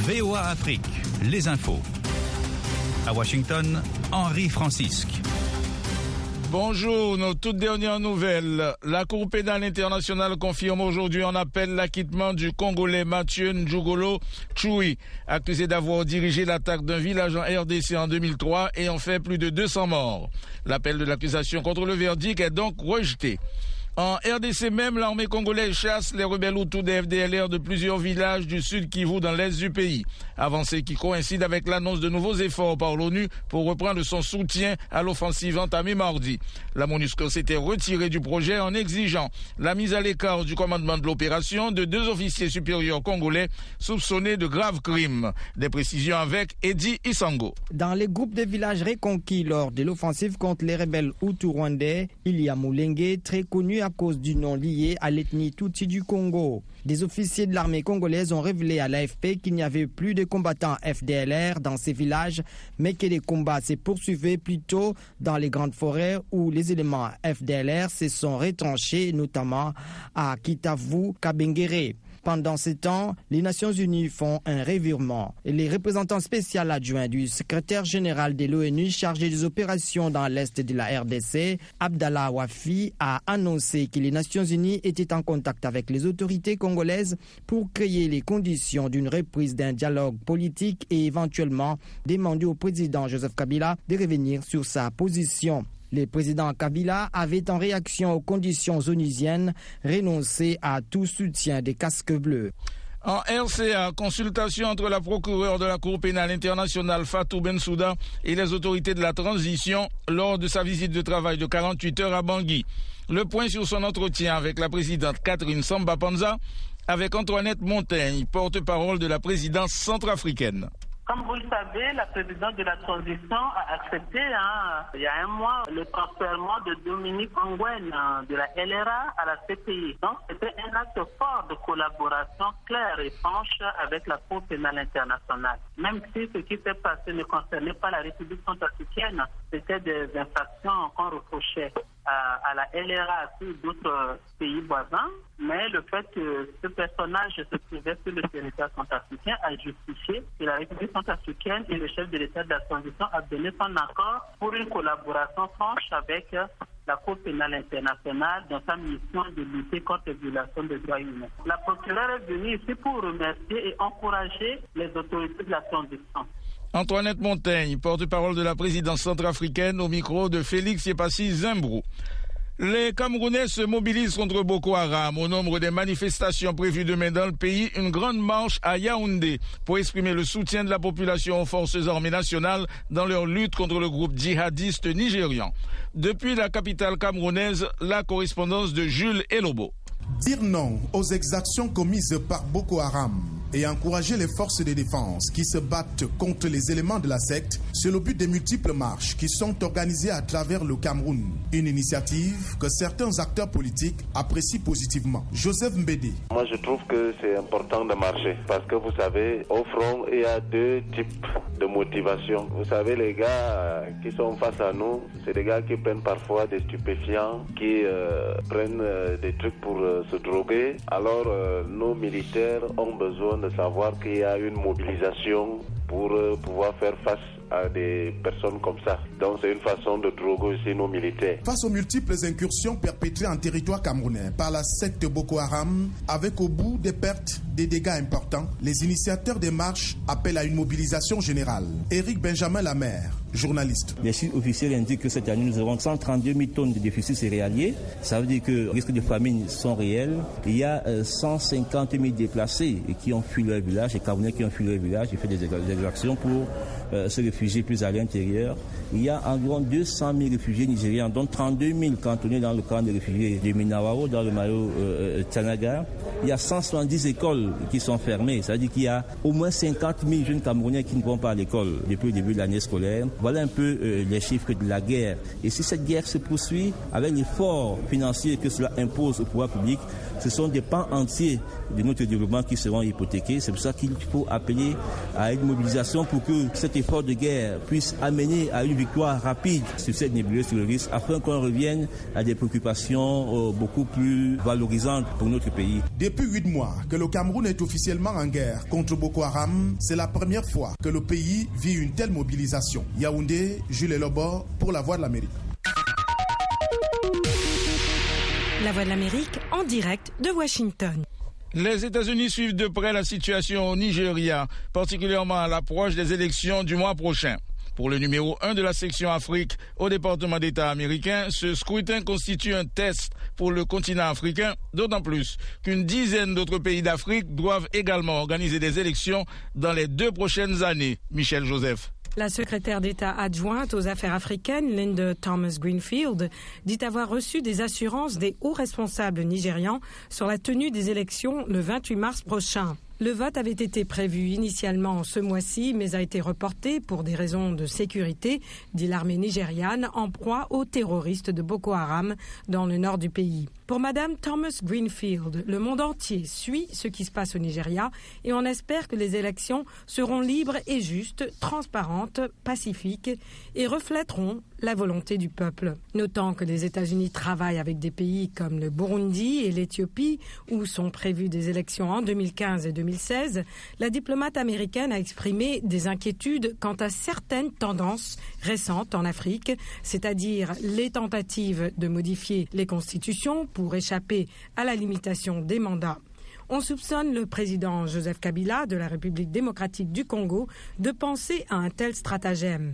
VOA Afrique, les infos. À Washington, Henri Francisque. Bonjour, nos toutes dernières nouvelles. La Cour pénale internationale confirme aujourd'hui en appel l'acquittement du Congolais Mathieu Njugolo Tchoui, accusé d'avoir dirigé l'attaque d'un village en RDC en 2003 et en fait plus de 200 morts. L'appel de l'accusation contre le verdict est donc rejeté. En RDC même, l'armée congolaise chasse les rebelles Hutus des FDLR de plusieurs villages du sud Kivu dans l'est du pays. Avancée qui coïncide avec l'annonce de nouveaux efforts par l'ONU pour reprendre son soutien à l'offensive entamée mardi. La MONUSCO s'était retirée du projet en exigeant la mise à l'écart du commandement de l'opération de 2 officiers supérieurs congolais soupçonnés de graves crimes. Des précisions avec Eddie Isango. Dans les groupes de villages reconquis lors de l'offensive contre les rebelles Hutus rwandais, il y a Mulenge, très connu à cause du nom lié à l'ethnie Tutsi du Congo. Des officiers de l'armée congolaise ont révélé à l'AFP qu'il n'y avait plus de combattants FDLR dans ces villages, mais que les combats se poursuivaient plutôt dans les grandes forêts où les éléments FDLR se sont retranchés, notamment à Kitavu, Kabengere. Pendant ce temps, les Nations Unies font un revirement. Et les représentants spéciaux adjoints du secrétaire général de l'ONU chargé des opérations dans l'est de la RDC, Abdallah Wafi, a annoncé que les Nations Unies étaient en contact avec les autorités congolaises pour créer les conditions d'une reprise d'un dialogue politique et éventuellement demander au président Joseph Kabila de revenir sur sa position. Le président Kabila avait, en réaction aux conditions onusiennes, renoncé à tout soutien des casques bleus. En RCA, consultation entre la procureure de la Cour pénale internationale Fatou Bensouda et les autorités de la transition lors de sa visite de travail de 48 heures à Bangui. Le point sur son entretien avec la présidente Catherine Samba Panza, avec Antoinette Montaigne, porte-parole de la présidence centrafricaine. Comme vous le savez, la présidente de la transition a accepté il y a un mois le transfert de Dominique Ongwen de la LRA à la CPI. Donc c'était un acte fort de collaboration claire et franche avec la Cour pénale internationale. Même si ce qui s'est passé ne concernait pas la République centrafricaine, c'était des infractions qu'on reprochait à la LRA et d'autres pays voisins, mais le fait que ce personnage se trouvait sur le territoire centrafricain a justifié que la République centrafricaine et le chef de l'État de la transition a donné son accord pour une collaboration franche avec la Cour pénale internationale dans sa mission de lutter contre les violations des droits humains. La procureure est venue ici pour remercier et encourager les autorités de la transition. Antoinette Montaigne, porte-parole de la présidence centrafricaine, au micro de Félix Yepassi Zimbrou. Les Camerounais se mobilisent contre Boko Haram. Au nombre des manifestations prévues demain dans le pays, une grande marche à Yaoundé pour exprimer le soutien de la population aux forces armées nationales dans leur lutte contre le groupe djihadiste nigérian. Depuis la capitale camerounaise, la correspondance de Jules Elobo. Dire non aux exactions commises par Boko Haram et encourager les forces de défense qui se battent contre les éléments de la secte, c'est le but des multiples marches qui sont organisées à travers le Cameroun. Une initiative que certains acteurs politiques apprécient positivement. Joseph Mbédé. Moi je trouve que c'est important de marcher parce que vous savez, au front il y a 2 types de motivation. Vous savez, les gars qui sont face à nous, c'est des gars qui prennent parfois des stupéfiants, qui prennent des trucs pour se droguer. Alors nos militaires ont besoin de savoir qu'il y a une mobilisation pour pouvoir faire face à des personnes comme ça. Donc c'est une façon de droguer aussi nos militaires. Face aux multiples incursions perpétrées en territoire camerounais par la secte Boko Haram, avec au bout des pertes, des dégâts importants, les initiateurs des marches appellent à une mobilisation générale. Éric Benjamin Lamère, journaliste. Les chiffres officiels indiquent que cette année nous aurons 132 000 tonnes de déficit céréalier. Ça veut dire que les risques de famine sont réels. Il y a 150 000 déplacés qui ont fui leur village, les Camerounais qui ont fui leur village et fait des actions pour se réfugier plus à l'intérieur. Il y a environ 200 000 réfugiés nigériens, dont 32 000 cantonnés dans le camp de réfugiés de Minawao, dans le Mayo Tanaga. Il y a 170 écoles qui sont fermées. Ça veut dire qu'il y a au moins 50 000 jeunes Camerounais qui ne vont pas à l'école depuis le début de l'année scolaire. Voilà un peu les chiffres de la guerre. Et si cette guerre se poursuit avec l'effort financier que cela impose au pouvoir public, ce sont des pans entiers de notre développement qui seront hypothéqués. C'est pour ça qu'il faut appeler à une mobilisation mobilisation pour que cet effort de guerre puisse amener à une victoire rapide sur cette nébuleuse terroriste afin qu'on revienne à des préoccupations beaucoup plus valorisantes pour notre pays. Depuis 8 mois que le Cameroun est officiellement en guerre contre Boko Haram, c'est la première fois que le pays vit une telle mobilisation. Yaoundé, Jules Lobo pour La Voix de l'Amérique. La Voix de l'Amérique en direct de Washington. Les États-Unis suivent de près la situation au Nigeria, particulièrement à l'approche des élections du mois prochain. Pour le numéro 1 de la section Afrique au département d'État américain, ce scrutin constitue un test pour le continent africain, d'autant plus qu'une dizaine d'autres pays d'Afrique doivent également organiser des élections dans les 2 prochaines années. Michel Joseph. La secrétaire d'État adjointe aux affaires africaines, Linda Thomas-Greenfield, dit avoir reçu des assurances des hauts responsables nigérians sur la tenue des élections le 28 mars prochain. Le vote avait été prévu initialement ce mois-ci, mais a été reporté pour des raisons de sécurité, dit l'armée nigériane, en proie aux terroristes de Boko Haram dans le nord du pays. Pour Madame Thomas Greenfield, le monde entier suit ce qui se passe au Nigeria et on espère que les élections seront libres et justes, transparentes, pacifiques et reflèteront la volonté du peuple. Notant que les États-Unis travaillent avec des pays comme le Burundi et l'Éthiopie, où sont prévues des élections en 2015 et 2016, la diplomate américaine a exprimé des inquiétudes quant à certaines tendances récentes en Afrique, c'est-à-dire les tentatives de modifier les constitutions pour échapper à la limitation des mandats. On soupçonne le président Joseph Kabila de la République démocratique du Congo de penser à un tel stratagème.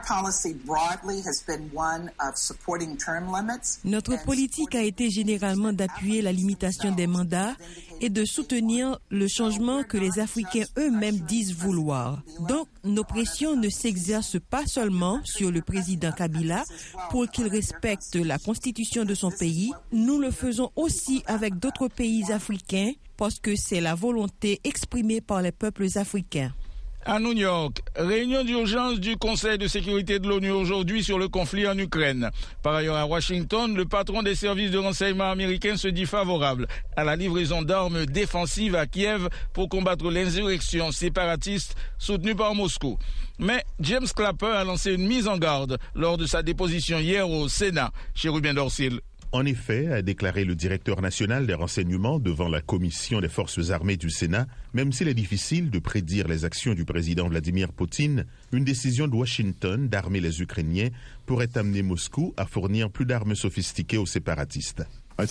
Notre politique a été généralement d'appuyer la limitation des mandats et de soutenir le changement que les Africains eux-mêmes disent vouloir. Donc, nos pressions ne s'exercent pas seulement sur le président Kabila pour qu'il respecte la constitution de son pays, nous le faisons aussi avec d'autres pays africains parce que c'est la volonté exprimée par les peuples africains. À New York, réunion d'urgence du Conseil de sécurité de l'ONU aujourd'hui sur le conflit en Ukraine. Par ailleurs, à Washington, le patron des services de renseignement américains se dit favorable à la livraison d'armes défensives à Kiev pour combattre l'insurrection séparatiste soutenue par Moscou. Mais James Clapper a lancé une mise en garde lors de sa déposition hier au Sénat, chez Ruben Dorsil. En effet, a déclaré le directeur national des renseignements devant la commission des forces armées du Sénat, même s'il est difficile de prédire les actions du président Vladimir Poutine, une décision de Washington d'armer les Ukrainiens pourrait amener Moscou à fournir plus d'armes sophistiquées aux séparatistes. À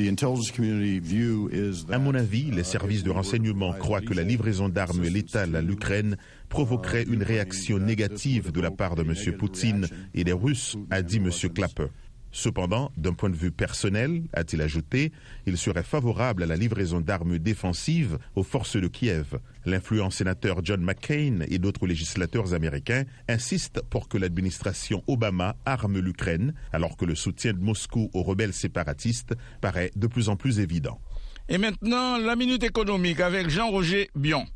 mon avis, les services de renseignement croient que la livraison d'armes létales à l'Ukraine provoquerait une réaction négative de la part de M. Poutine et des Russes, a dit M. Clapper. Cependant, d'un point de vue personnel, a-t-il ajouté, il serait favorable à la livraison d'armes défensives aux forces de Kiev. L'influent sénateur John McCain et d'autres législateurs américains insistent pour que l'administration Obama arme l'Ukraine, alors que le soutien de Moscou aux rebelles séparatistes paraît de plus en plus évident. Et maintenant, la Minute économique avec Jean-Roger Bion.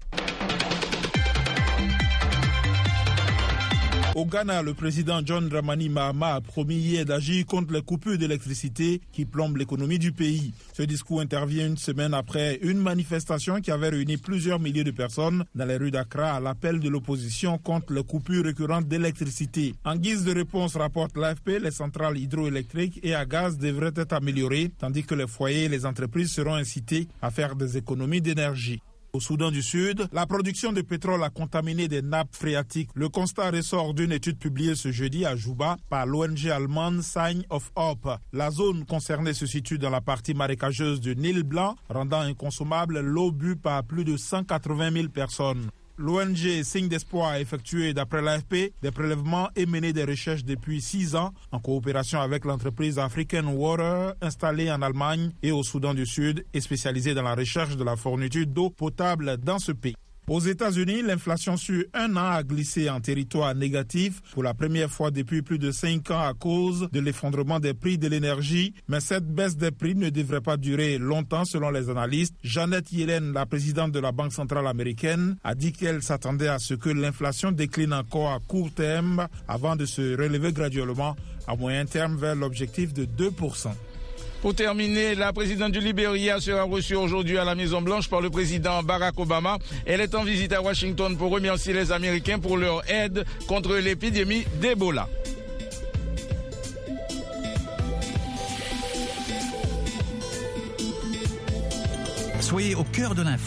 Au Ghana, le président John Dramani Mahama a promis hier d'agir contre les coupures d'électricité qui plombent l'économie du pays. Ce discours intervient une semaine après une manifestation qui avait réuni plusieurs milliers de personnes dans les rues d'Accra à l'appel de l'opposition contre les coupures récurrentes d'électricité. En guise de réponse, rapporte l'AFP, les centrales hydroélectriques et à gaz devraient être améliorées, tandis que les foyers et les entreprises seront incités à faire des économies d'énergie. Au Soudan du Sud, la production de pétrole a contaminé des nappes phréatiques. Le constat ressort d'une étude publiée ce jeudi à Juba par l'ONG allemande Sign of Hope. La zone concernée se situe dans la partie marécageuse du Nil Blanc, rendant inconsommable l'eau bue par plus de 180 000 personnes. L'ONG Signe d'Espoir a effectué, d'après l'AFP, des prélèvements et mené des recherches depuis 6 ans en coopération avec l'entreprise African Water installée en Allemagne et au Soudan du Sud et spécialisée dans la recherche de la fourniture d'eau potable dans ce pays. Aux États-Unis, l'inflation sur un an a glissé en territoire négatif pour la première fois depuis plus de 5 ans à cause de l'effondrement des prix de l'énergie. Mais cette baisse des prix ne devrait pas durer longtemps selon les analystes. Janet Yellen, la présidente de la Banque centrale américaine, a dit qu'elle s'attendait à ce que l'inflation décline encore à court terme avant de se relever graduellement à moyen terme vers l'objectif de 2%. Pour terminer, la présidente du Libéria sera reçue aujourd'hui à la Maison-Blanche par le président Barack Obama. Elle est en visite à Washington pour remercier les Américains pour leur aide contre l'épidémie d'Ebola. Soyez au cœur de l'info.